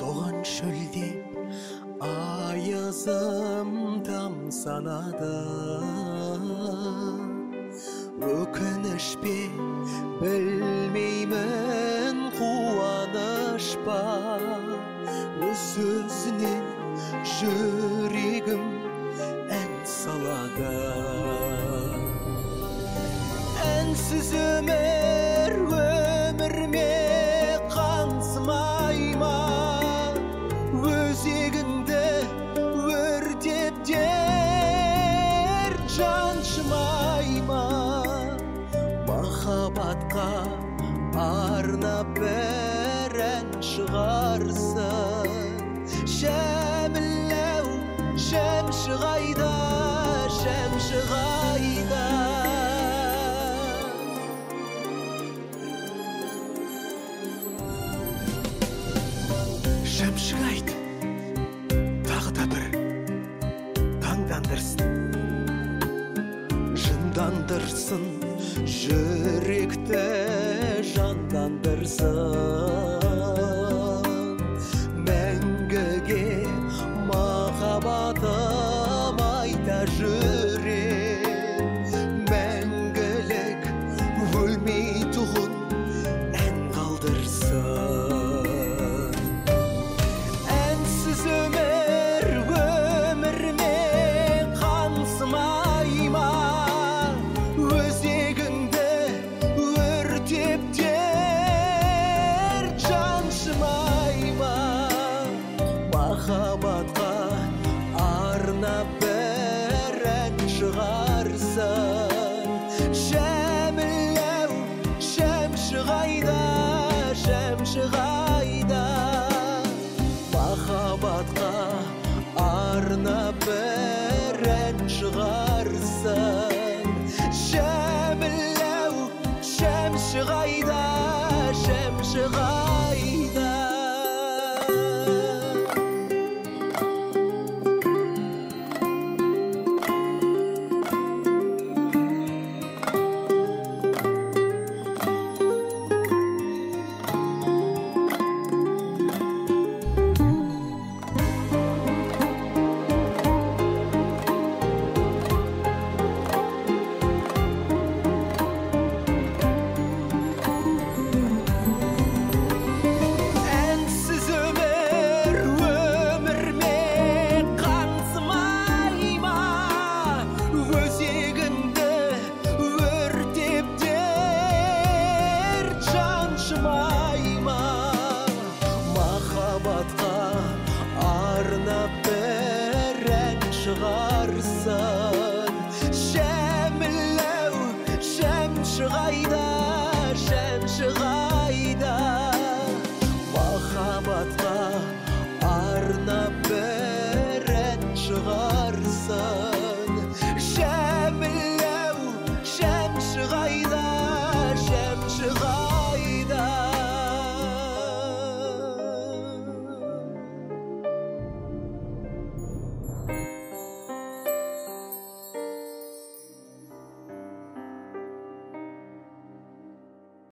соған шөлде аязым тамсанады. Өкініш пе, білмеймін, қуаныш па, өз-өзінен жүрегім ән салады. Әнсіз өмір өмірме қаңсымай ма, өзегіңді өртеп дер жаншымай ма, махаббатқа арнап бір ән шығарсын. Шәміләу шәмші қайда, шәмші қайда. Шәмші айт, тағы да бір таңдандырсын, жындандырсын, жүректі жандандырсын. Мәңгіге махаббатым айта жүрем, мәңгілік өлмейтұғын ән қалдырсын. Әнсіз өмір өмірме қаңсымай ма, өзегіңді өртеп дер жаншымай ма, махаббатқа арнап бір ән шығарсын. Шәміләу шәмші қайда, шәмші қайда, махаббатқа арнап бір ән шығарсын. Шәміләу шәмші қайда, шәмші қайда. Арнап бір ән шығарсын. Шәміләу шәмші қайда, шәмші қайда, махаббатқа арнап